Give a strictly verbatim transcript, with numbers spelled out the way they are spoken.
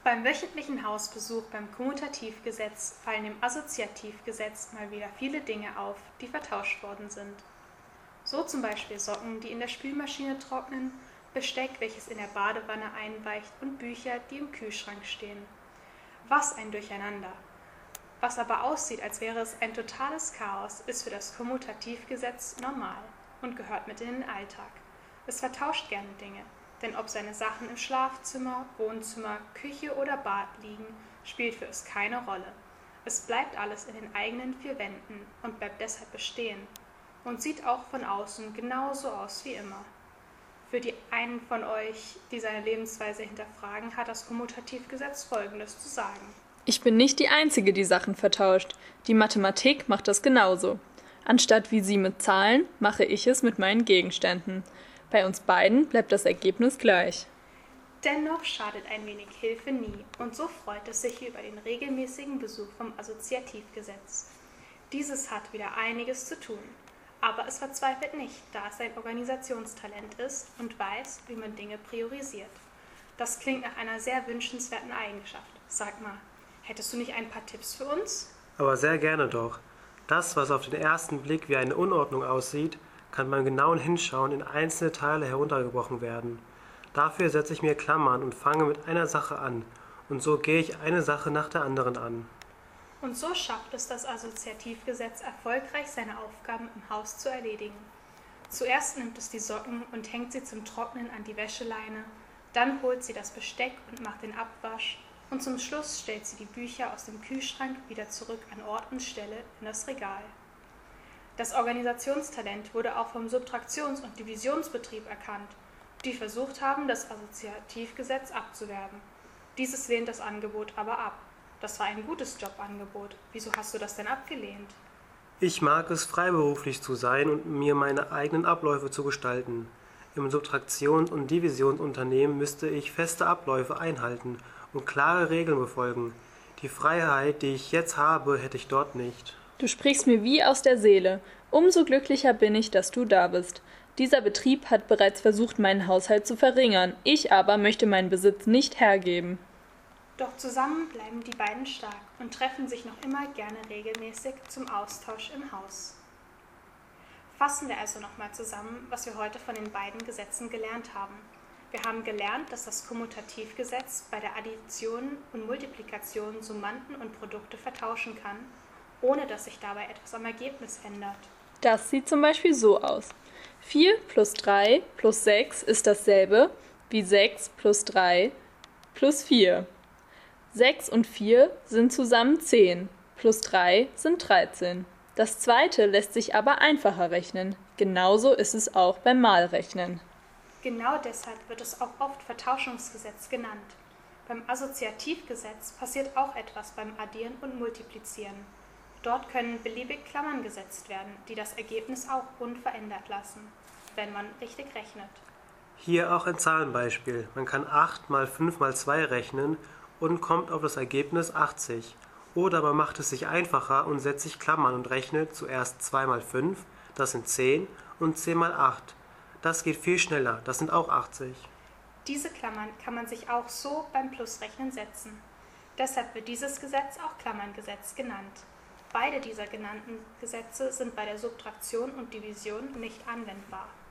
Beim wöchentlichen Hausbesuch beim Kommutativgesetz fallen dem Assoziativgesetz mal wieder viele Dinge auf, die vertauscht worden sind. So zum Beispiel Socken, die in der Spülmaschine trocknen, Besteck, welches in der Badewanne einweicht und Bücher, die im Kühlschrank stehen. Was ein Durcheinander! Was aber aussieht, als wäre es ein totales Chaos, ist für das Kommutativgesetz normal und gehört mit in den Alltag. Es vertauscht gerne Dinge, denn ob seine Sachen im Schlafzimmer, Wohnzimmer, Küche oder Bad liegen, spielt für es keine Rolle. Es bleibt alles in den eigenen vier Wänden und bleibt deshalb bestehen und sieht auch von außen genauso aus wie immer. Für die einen von euch, die seine Lebensweise hinterfragen, hat das Kommutativgesetz Folgendes zu sagen. Ich bin nicht die Einzige, die Sachen vertauscht. Die Mathematik macht das genauso. Anstatt wie sie mit Zahlen, mache ich es mit meinen Gegenständen. Bei uns beiden bleibt das Ergebnis gleich. Dennoch schadet ein wenig Hilfe nie, und so freut es sich über den regelmäßigen Besuch vom Assoziativgesetz. Dieses hat wieder einiges zu tun, aber es verzweifelt nicht, da es ein Organisationstalent ist und weiß, wie man Dinge priorisiert. Das klingt nach einer sehr wünschenswerten Eigenschaft. Sag mal, hättest du nicht ein paar Tipps für uns? Aber sehr gerne doch. Das, was auf den ersten Blick wie eine Unordnung aussieht, kann beim genauen Hinschauen in einzelne Teile heruntergebrochen werden. Dafür setze ich mir Klammern und fange mit einer Sache an, und so gehe ich eine Sache nach der anderen an. Und so schafft es das Assoziativgesetz erfolgreich, seine Aufgaben im Haus zu erledigen. Zuerst nimmt es die Socken und hängt sie zum Trocknen an die Wäscheleine, dann holt sie das Besteck und macht den Abwasch, und zum Schluss stellt sie die Bücher aus dem Kühlschrank wieder zurück an Ort und Stelle in das Regal. Das Organisationstalent wurde auch vom Subtraktions- und Divisionsbetrieb erkannt, die versucht haben, das Assoziativgesetz abzuwerben. Dieses lehnt das Angebot aber ab. Das war ein gutes Jobangebot. Wieso hast du das denn abgelehnt? Ich mag es, freiberuflich zu sein und mir meine eigenen Abläufe zu gestalten. Im Subtraktions- und Divisionsunternehmen müsste ich feste Abläufe einhalten und klare Regeln befolgen. Die Freiheit, die ich jetzt habe, hätte ich dort nicht. Du sprichst mir wie aus der Seele. Umso glücklicher bin ich, dass du da bist. Dieser Betrieb hat bereits versucht, meinen Haushalt zu verringern. Ich aber möchte meinen Besitz nicht hergeben. Doch zusammen bleiben die beiden stark und treffen sich noch immer gerne regelmäßig zum Austausch im Haus. Fassen wir also nochmal zusammen, was wir heute von den beiden Gesetzen gelernt haben. Wir haben gelernt, dass das Kommutativgesetz bei der Addition und Multiplikation Summanden und Produkte vertauschen kann, ohne dass sich dabei etwas am Ergebnis ändert. Das sieht zum Beispiel so aus. vier plus drei plus sechs ist dasselbe wie sechs plus drei plus vier. sechs und vier sind zusammen zehn, plus drei sind dreizehn. Das zweite lässt sich aber einfacher rechnen. Genauso ist es auch beim Malrechnen. Genau deshalb wird es auch oft Vertauschungsgesetz genannt. Beim Assoziativgesetz passiert auch etwas beim Addieren und Multiplizieren. Dort können beliebig Klammern gesetzt werden, die das Ergebnis auch unverändert lassen, wenn man richtig rechnet. Hier auch ein Zahlenbeispiel. Man kann acht mal fünf mal zwei rechnen und kommt auf das Ergebnis achtzig. Oder man macht es sich einfacher und setzt sich Klammern und rechnet zuerst zwei mal fünf, das sind zehn, und zehn mal acht. Das geht viel schneller, das sind auch achtzig. Diese Klammern kann man sich auch so beim Plusrechnen setzen. Deshalb wird dieses Gesetz auch Klammerngesetz genannt. Beide dieser genannten Gesetze sind bei der Subtraktion und Division nicht anwendbar.